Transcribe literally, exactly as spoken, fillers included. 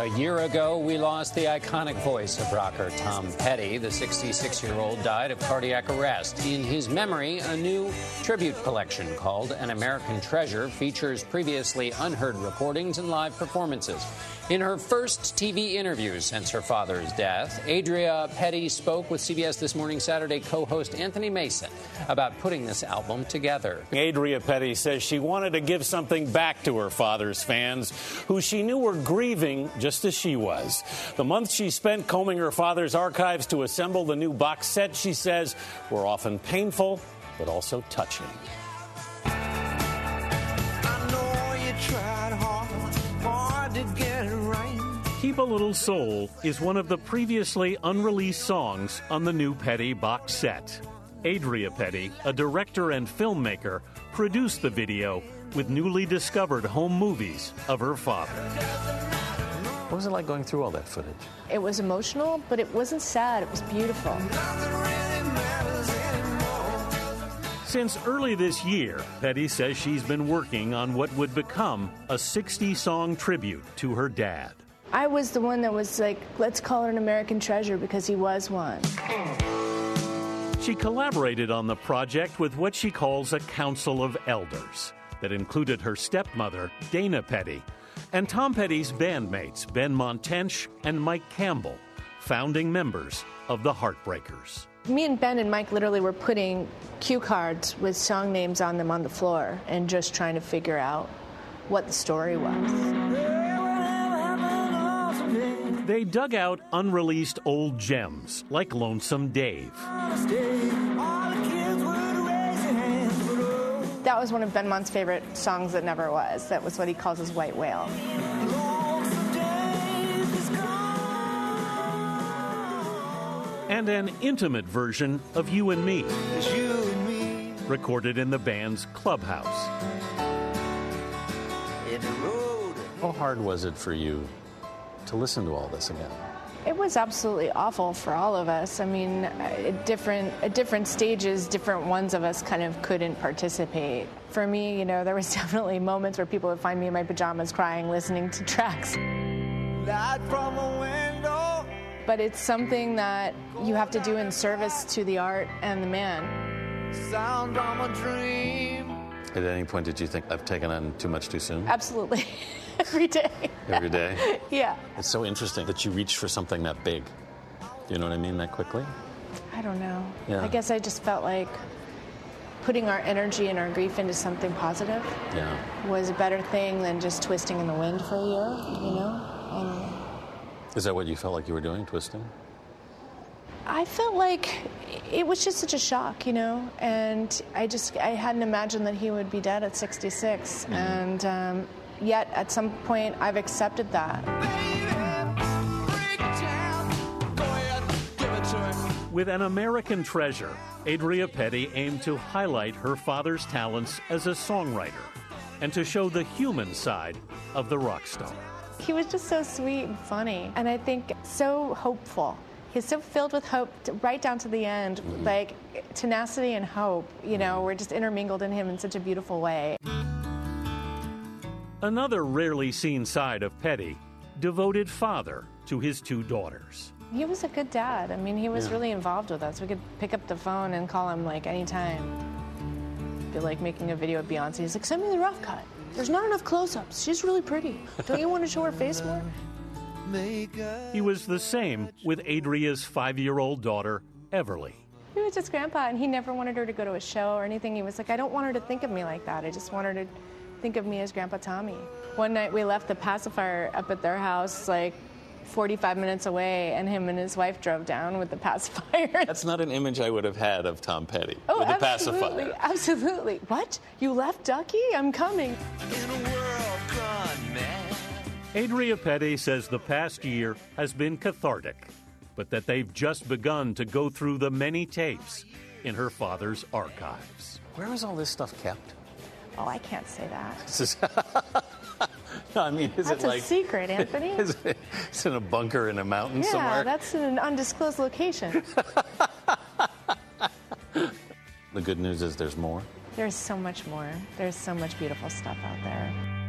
A year ago, we lost the iconic voice of rocker Tom Petty. The sixty-six-year-old died of cardiac arrest. In his memory, a new tribute collection called An American Treasure features previously unheard recordings and live performances. In her first T V interview since her father's death, Adria Petty spoke with C B S This Morning Saturday co-host Anthony Mason about putting this album together. Adria Petty says she wanted to give something back to her father's fans, who she knew were grieving just as she was. The months she spent combing her father's archives to assemble the new box set, she says, were often painful, but also touching. I know you tried hard, hard to get it right. Keep a Little Soul is one of the previously unreleased songs on the new Petty box set. Adria Petty, a director and filmmaker, produced the video with newly discovered home movies of her father. What was it like going through all that footage? It was emotional, but it wasn't sad. It was beautiful. Since early this year, Petty says she's been working on what would become a sixty-song tribute to her dad. I was the one that was like, let's call it an American treasure because he was one. She collaborated on the project with what she calls a council of elders that included her stepmother, Dana Petty, and Tom Petty's bandmates, Ben Montench and Mike Campbell, founding members of the Heartbreakers. Me and Ben and Mike literally were putting cue cards with song names on them on the floor and just trying to figure out what the story was. They dug out unreleased old gems like Lonesome Dave. That was one of Ben Mont's favorite songs that never was. That was what he calls his white whale. And an intimate version of You and Me, recorded in the band's clubhouse. How hard was it for you to listen to all this again? It was absolutely awful for all of us. I mean, at different, at different stages, different ones of us kind of couldn't participate. For me, you know, there was definitely moments where people would find me in my pajamas crying, listening to tracks. Light from a window. But it's something that you have to do in service to the art and the man. Sound from a dream. At any point did you think I've taken on too much too soon? Absolutely. Every day. Every day? Yeah. It's so interesting that you reach for something that big. You know what I mean, that quickly? I don't know. Yeah. I guess I just felt like putting our energy and our grief into something positive yeah. was a better thing than just twisting in the wind for a year, you know? And is that what you felt like you were doing, twisting? I felt like it was just such a shock, you know, and I just, I hadn't imagined that he would be dead at sixty-six, mm-hmm. and um, yet at some point I've accepted that. With An American Treasure, Adria Petty aimed to highlight her father's talents as a songwriter and to show the human side of the rock star. He was just so sweet and funny, and I think so hopeful. He's so filled with hope right down to the end. Mm-hmm. Like tenacity and hope, you know, were just intermingled in him in such a beautiful way. Another rarely seen side of Petty, devoted father to his two daughters. He was a good dad. I mean, he was yeah. really involved with us. We could pick up the phone and call him like anytime. Be like making a video of Beyonce. He's like, send me the rough cut. There's not enough close-ups. She's really pretty. Don't you want to show her face more? He was the same with Adria's five-year-old daughter, Everly. He was just grandpa, and he never wanted her to go to a show or anything. He was like, I don't want her to think of me like that. I just want her to think of me as Grandpa Tommy. One night we left the pacifier up at their house, like forty-five minutes away, and him and his wife drove down with the pacifier. That's not an image I would have had of Tom Petty oh, with the absolutely, pacifier. Absolutely. What? You left Ducky? I'm coming. In a world gone mad. Adria Petty says the past year has been cathartic, but that they've just begun to go through the many tapes in her father's archives. Where is all this stuff kept? Oh, I can't say that. This is no, I mean, is that's it like... That's a secret, Anthony. Is it, is it in a bunker in a mountain yeah, somewhere? Yeah, that's in an undisclosed location. The good news is there's more. There's so much more. There's so much beautiful stuff out there.